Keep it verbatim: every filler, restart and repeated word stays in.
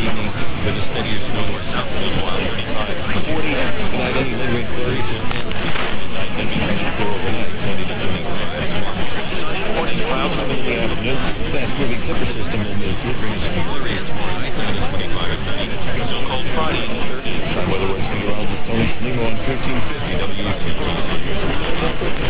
evening with a steadier snow or south a little while, thirty-five. forty tonight, anything with flurries or midnight, then becoming clear overnight, twenty to twenty-five. Tomorrow, sunny, morning clouds over the afternoon. Fast moving clipper system will move through, bringing some